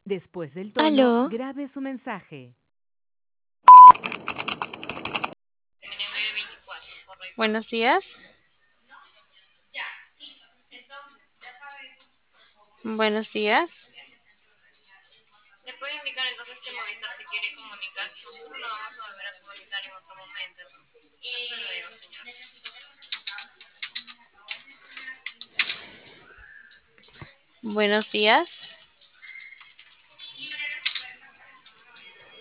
Después del tono, Aló, grabe su mensaje. buenos días. Buenos días. Le puede indicar entonces que Movistar se quiere comunicar. Nosotros lo vamos a volver a comunicar en otro momento. Hasta luego, señor. Buenos días.